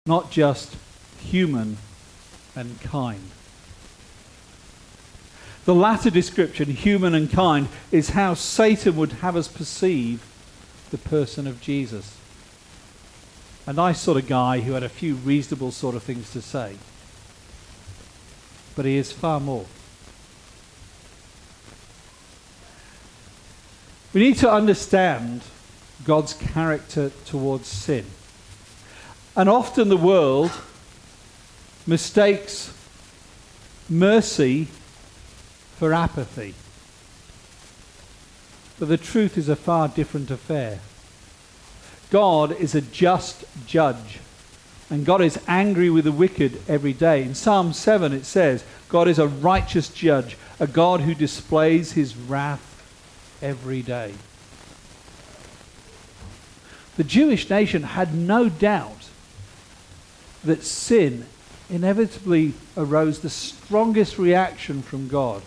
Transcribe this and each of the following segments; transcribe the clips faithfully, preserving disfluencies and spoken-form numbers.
not just human and kind. The latter description, human and kind, is how Satan would have us perceive the person of Jesus. A nice sort of guy who had a few reasonable sort of things to say. But he is far more. We need to understand God's character towards sin. And often the world mistakes mercy for apathy. But the truth is a far different affair. God is a just judge, and God is angry with the wicked every day. In Psalm seven it says, God is a righteous judge, a God who displays his wrath every day. The Jewish nation had no doubt that sin inevitably arose the strongest reaction from God.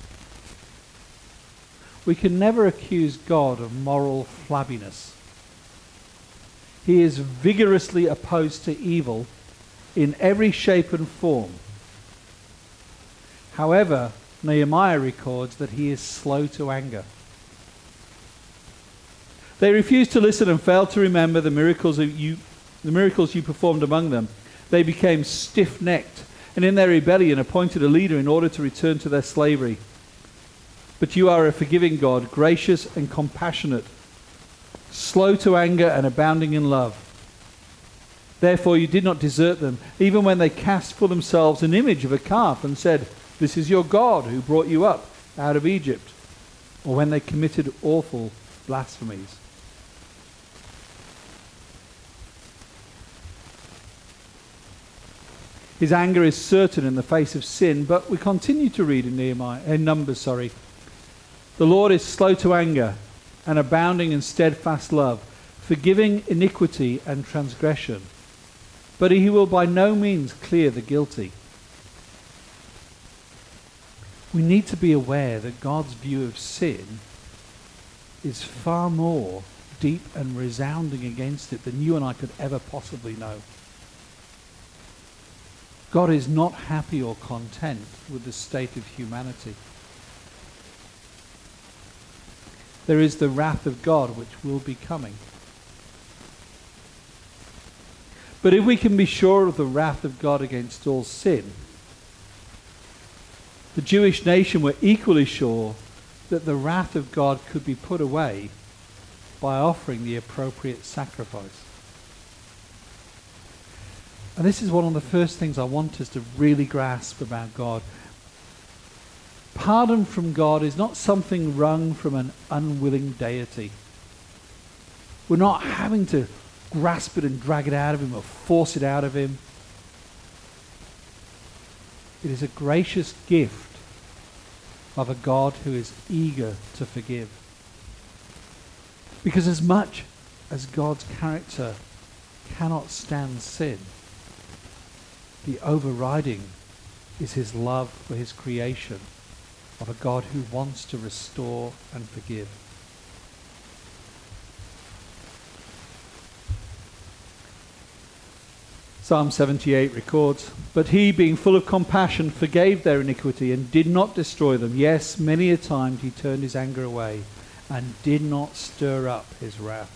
We can never accuse God of moral flabbiness. He is vigorously opposed to evil in every shape and form. However, Nehemiah records that he is slow to anger. They refused to listen and failed to remember the miracles of you, the miracles you performed among them. They became stiff-necked, and in their rebellion appointed a leader in order to return to their slavery. But you are a forgiving God, gracious and compassionate, slow to anger and abounding in love. Therefore you did not desert them, even when they cast for themselves an image of a calf and said, "This is your God who brought you up out of Egypt," or when they committed awful blasphemies. His anger is certain in the face of sin, but we continue to read in Nehemiah, in Numbers, sorry. The Lord is slow to anger and abounding in steadfast love, forgiving iniquity and transgression, but he will by no means clear the guilty. We need to be aware that God's view of sin is far more deep and resounding against it than you and I could ever possibly know. God is not happy or content with the state of humanity. There is the wrath of God which will be coming. But if we can be sure of the wrath of God against all sin, the Jewish nation were equally sure that the wrath of God could be put away by offering the appropriate sacrifice. And this is one of the first things I want us to really grasp about God. Pardon from God is not something wrung from an unwilling deity. We're not having to grasp it and drag it out of him or force it out of him. It is a gracious gift of a God who is eager to forgive. Because as much as God's character cannot stand sin, the overriding is his love for his creation, of a God who wants to restore and forgive. Psalm seventy-eight records, "But he, being full of compassion, forgave their iniquity and did not destroy them. Yes, many a time he turned his anger away and did not stir up his wrath."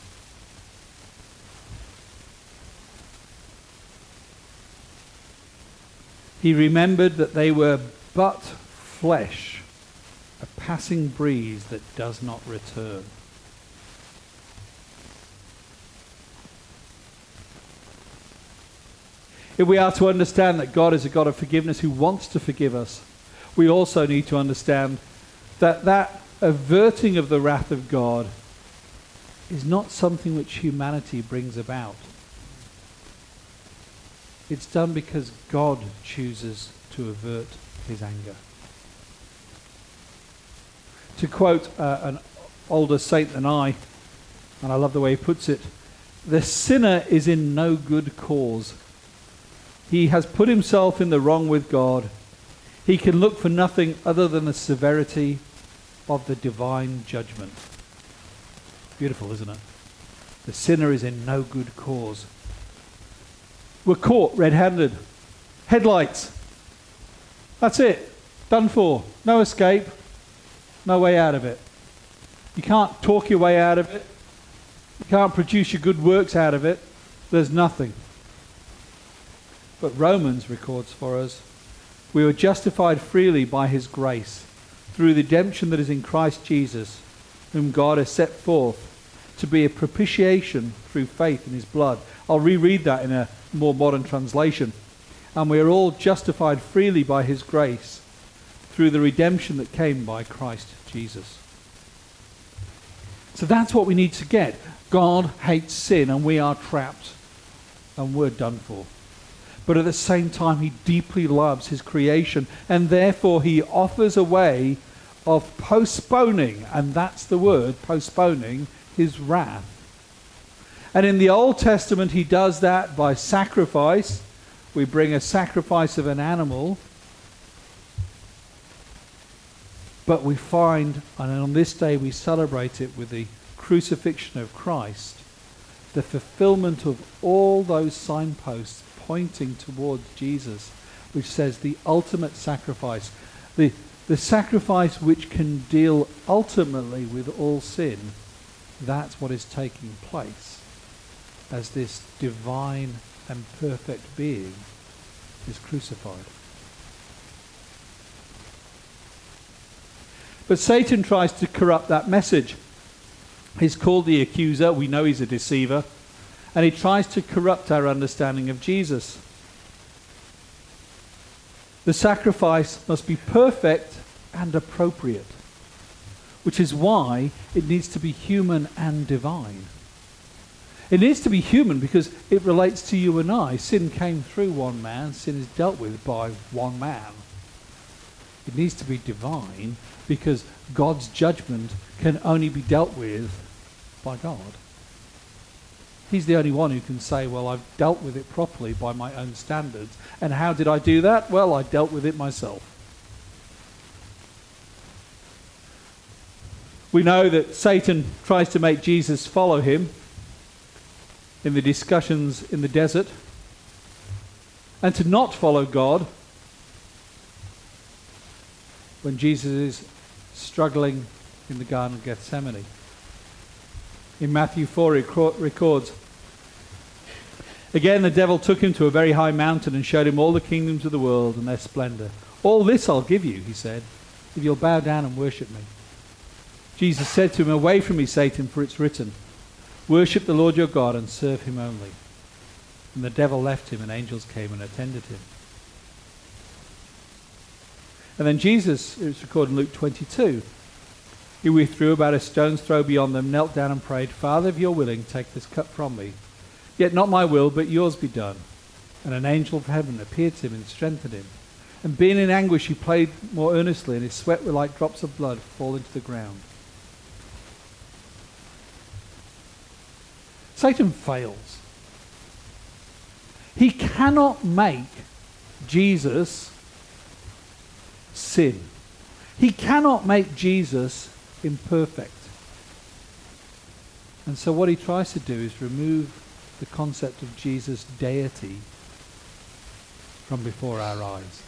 He remembered that they were but flesh, a passing breeze that does not return. If we are to understand that God is a God of forgiveness who wants to forgive us, we also need to understand that that averting of the wrath of God is not something which humanity brings about. It's done because God chooses to avert his anger. To quote uh, an older saint than I, and I love the way he puts it, "The sinner is in no good cause. He has put himself in the wrong with God. He can look for nothing other than the severity of the divine judgment." Beautiful, isn't it? The sinner is in no good cause. We're caught red-handed. Headlights. That's it. Done for. No escape. No way out of it. You can't talk your way out of it. You can't produce your good works out of it. There's nothing. But Romans records for us, we were justified freely by his grace, through the redemption that is in Christ Jesus, whom God has set forth to be a propitiation through faith in his blood. I'll reread that in a more modern translation. And we are all justified freely by his grace, through the redemption that came by Christ Jesus. So that's what we need to get. God hates sin and we are trapped and we're done for. But at the same time, he deeply loves his creation, and therefore he offers a way of postponing, and that's the word, postponing his wrath. And in the Old Testament, he does that by sacrifice. We bring a sacrifice of an animal. But we find, and on this day we celebrate it with the crucifixion of Christ, the fulfillment of all those signposts pointing towards Jesus, which says the ultimate sacrifice, the, the sacrifice which can deal ultimately with all sin. That's what is taking place as this divine and perfect being is crucified. But Satan tries to corrupt that message. He's called the accuser. We know he's a deceiver. And he tries to corrupt our understanding of Jesus. The sacrifice must be perfect and appropriate, which is why it needs to be human and divine. It needs to be human because it relates to you and I. Sin came through one man. Sin is dealt with by one man. It needs to be divine because God's judgment can only be dealt with by God. He's the only one who can say, well, I've dealt with it properly by my own standards. And how did I do that? Well, I dealt with it myself. We know that Satan tries to make Jesus follow him in the discussions in the desert, and to not follow God when Jesus is struggling in the Garden of Gethsemane. In Matthew four it records, again the devil took him to a very high mountain and showed him all the kingdoms of the world and their splendor. All this I'll give you, he said, if you'll bow down and worship me. Jesus said to him, away from me, Satan, for it's written, worship the Lord your God and serve him only. And the devil left him and angels came and attended him. And then Jesus, it's recorded in Luke twenty-two, he withdrew about a stone's throw beyond them, knelt down and prayed, Father, if you're willing, take this cup from me. Yet not my will, but yours be done. And an angel from heaven appeared to him and strengthened him. And being in anguish, he prayed more earnestly, and his sweat were like drops of blood fall into the ground. Satan fails. He cannot make Jesus sin. He cannot make Jesus imperfect. And so what he tries to do is remove the concept of Jesus' deity from before our eyes.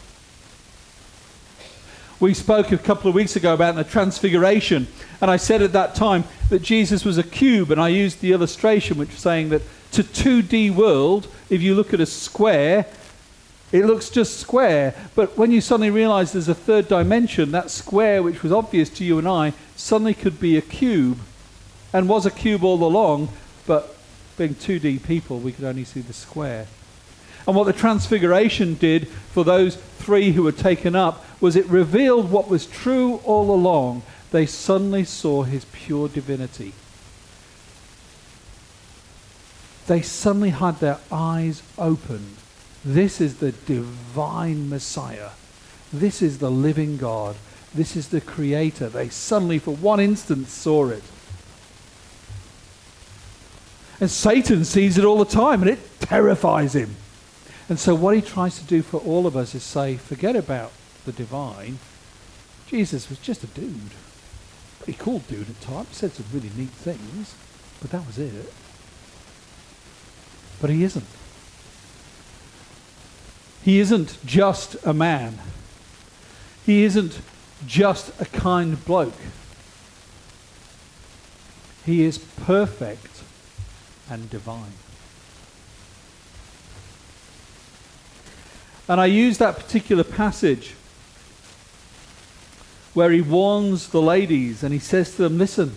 We spoke a couple of weeks ago about the transfiguration, and I said at that time that Jesus was a cube, and I used the illustration which was saying that to two D world, if you look at a square, it looks just square, but when you suddenly realize there's a third dimension, that square which was obvious to you and I suddenly could be a cube, and was a cube all along, but being two D people, we could only see the square. And what the transfiguration did for those three who were taken up was it revealed what was true all along. They suddenly saw his pure divinity. They suddenly had their eyes opened. This is the divine Messiah. This is the living God. This is the Creator. They suddenly, for one instant, saw it. And Satan sees it all the time, and it terrifies him. And so what he tries to do for all of us is say, forget about the divine. Jesus was just a dude. Pretty cool dude at times. Said some really neat things, but that was it. But he isn't. He isn't just a man. He isn't just a kind bloke. He is perfect and divine. And I use that particular passage where he warns the ladies and he says to them, listen,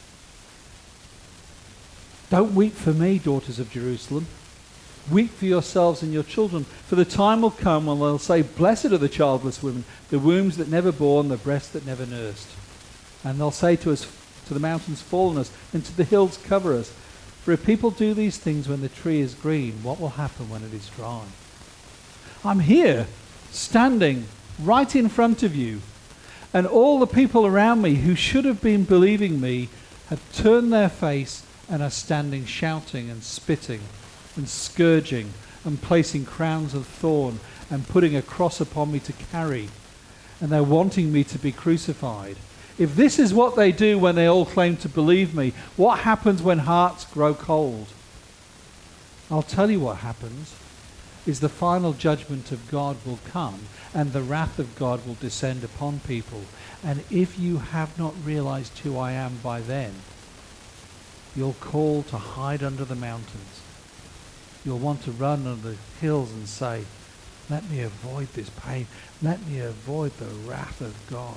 don't weep for me, daughters of Jerusalem. Weep for yourselves and your children, for the time will come when they'll say, blessed are the childless women, the wombs that never bore, the breasts that never nursed. And they'll say to us, to the mountains, fall on us, and to the hills, cover us. For if people do these things when the tree is green, what will happen when it is dry? I'm here, standing right in front of you, and all the people around me who should have been believing me have turned their face and are standing shouting and spitting and scourging and placing crowns of thorn and putting a cross upon me to carry, and they're wanting me to be crucified. If this is what they do when they all claim to believe me, what happens when hearts grow cold? I'll tell you what happens is the final judgment of God will come and the wrath of God will descend upon people. And if you have not realized who I am by then, you'll call to hide under the mountains. You'll want to run under the hills and say, let me avoid this pain. Let me avoid the wrath of God.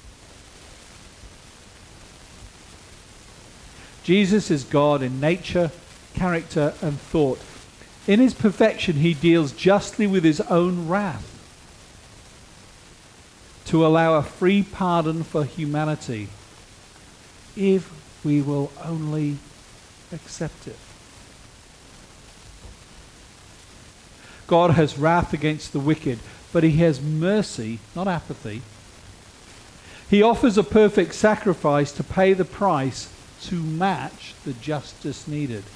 Jesus is God in nature, character, and thought. In his perfection, he deals justly with his own wrath to allow a free pardon for humanity if we will only accept it. God has wrath against the wicked, but he has mercy, not apathy. He offers a perfect sacrifice to pay the price to match the justice needed.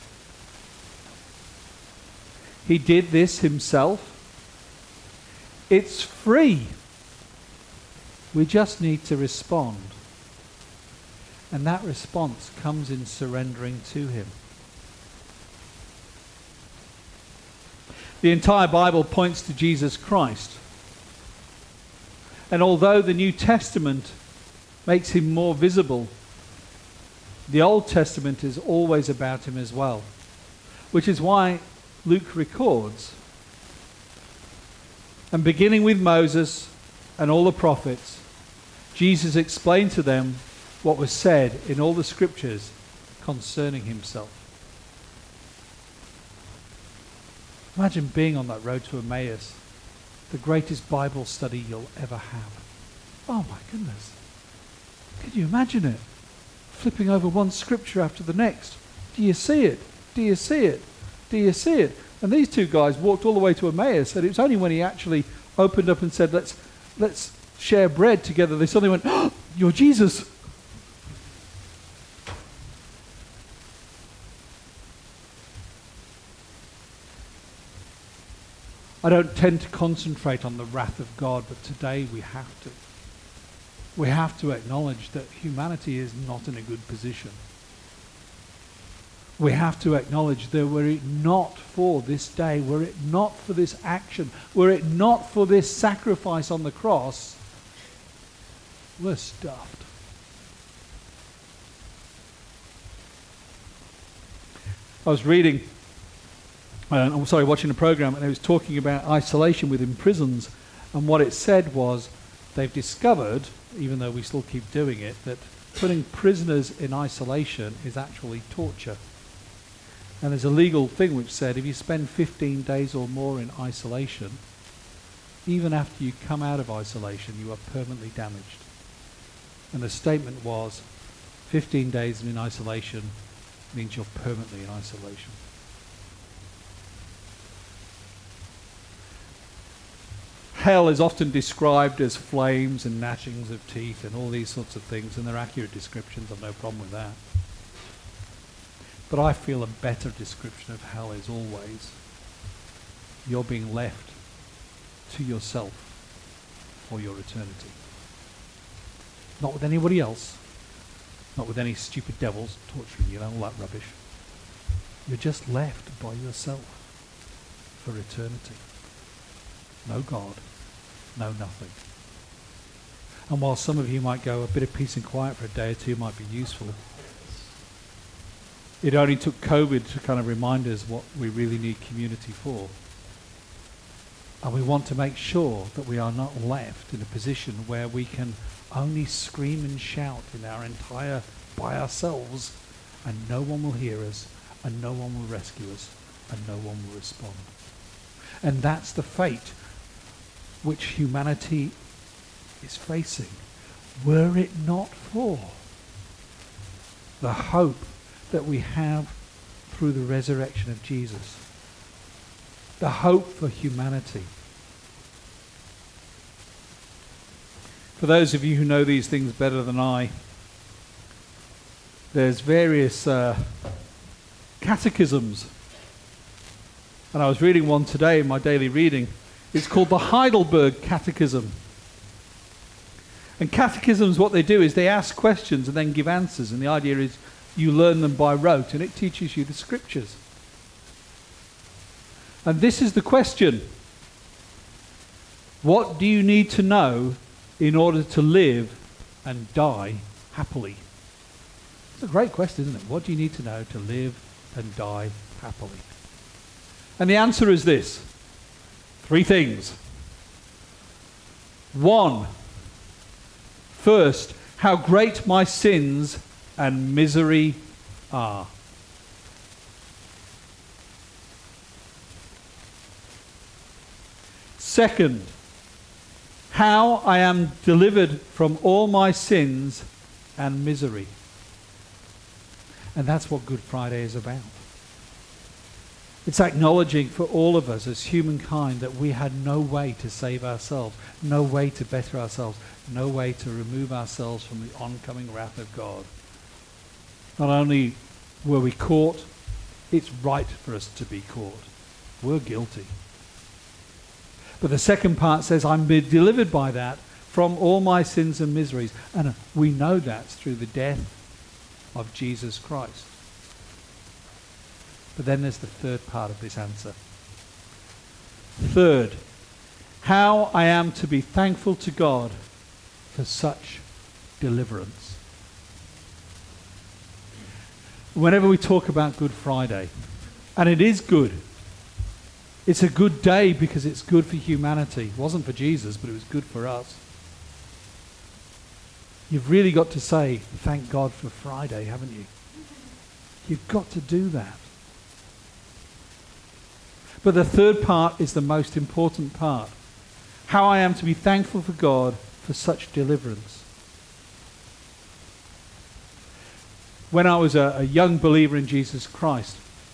He did this himself. It's free. We just need to respond. And that response comes in surrendering to him. The entire Bible points to Jesus Christ. And although the New Testament makes him more visible, the Old Testament is always about him as well. Which is why Luke records, and beginning with Moses and all the prophets, Jesus explained to them what was said in all the scriptures concerning himself. Imagine being on that road to Emmaus, the greatest Bible study you'll ever have. Oh my goodness. Could you imagine it? Flipping over one scripture after the next. Do you see it? Do you see it? Do you see it? And these two guys walked all the way to Emmaus, and it was only when he actually opened up and said, let's let's share bread together, they suddenly went, oh, you're Jesus. I don't tend to concentrate on the wrath of God, but today we have to. We have to acknowledge that humanity is not in a good position. We have to acknowledge that were it not for this day, were it not for this action, were it not for this sacrifice on the cross, we're stuffed. I was reading, uh, I'm sorry, watching a program, and it was talking about isolation within prisons, and what it said was they've discovered, even though we still keep doing it, that putting prisoners in isolation is actually torture. And there's a legal thing which said if you spend fifteen days or more in isolation, even after you come out of isolation, you are permanently damaged. And the statement was, fifteen days in isolation means you're permanently in isolation. Hell is often described as flames and gnashings of teeth and all these sorts of things, and they're accurate descriptions. I've no problem with that. But I feel a better description of hell is always you're being left to yourself for your eternity. Not with anybody else, not with any stupid devils torturing you, and all that rubbish. You're just left by yourself for eternity. no God, no nothing. And while some of you might go, a bit of peace and quiet for a day or two might be useful, it only took COVID to kind of remind us what we really need community for. And we want to make sure that we are not left in a position where we can only scream and shout in our entire, by ourselves, and no one will hear us, and no one will rescue us, and no one will respond. And that's the fate which humanity is facing, were it not for the hope that we have through the resurrection of Jesus. The hope for humanity. For those of you who know these things better than I, there's various uh, catechisms. And I was reading one today in my daily reading. It's called the Heidelberg Catechism. And catechisms, what they do is they ask questions and then give answers. And the idea is you learn them by rote, and it teaches you the scriptures. And this is the question. What do you need to know in order to live and die happily? It's a great question, isn't it? What do you need to know to live and die happily? And the answer is this. Three things. One, first, how great my sins and misery are. Second, how I am delivered from all my sins and misery. And that's what Good Friday is about. It's acknowledging for all of us as humankind that we had no way to save ourselves, no way to better ourselves, no way to remove ourselves from the oncoming wrath of God. Not only were we caught, it's right for us to be caught. We're guilty. But the second part says, I'm being delivered by that from all my sins and miseries. And we know that's through the death of Jesus Christ. But then there's the third part of this answer. Third, how I am to be thankful to God for such deliverance. Whenever we talk about Good Friday, and it is good, it's a good day because it's good for humanity. It wasn't for Jesus, but it was good for us. You've really got to say, thank God for Friday, haven't you? You've got to do that. But the third part is the most important part. How I am to be thankful for God for such deliverance. When I was a, a young believer in Jesus Christ,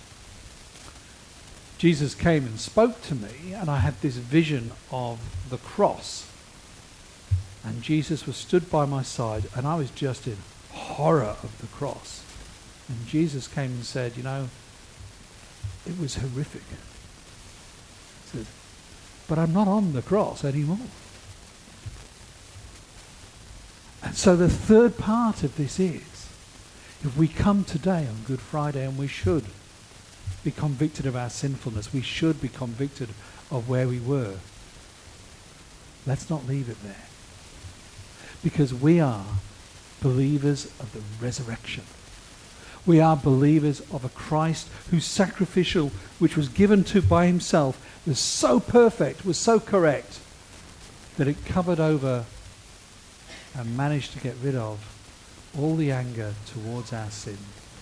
Jesus came and spoke to me, and I had this vision of the cross. And Jesus was stood by my side, and I was just in horror of the cross. And Jesus came and said, you know, it was horrific. He said, but I'm not on the cross anymore. And so the third part of this is, if we come today on Good Friday, and we should be convicted of our sinfulness, we should be convicted of where we were, let's not leave it there. Because we are believers of the resurrection. We are believers of a Christ whose sacrificial, which was given to by himself, was so perfect, was so correct, that it covered over and managed to get rid of all the anger towards our sin.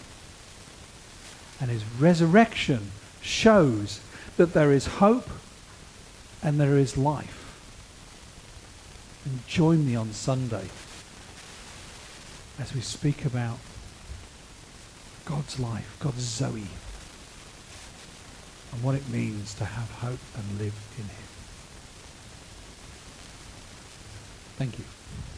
And his resurrection shows that there is hope and there is life. And join me on Sunday as we speak about God's life, God's Zoe, and what it means to have hope and live in him. Thank you.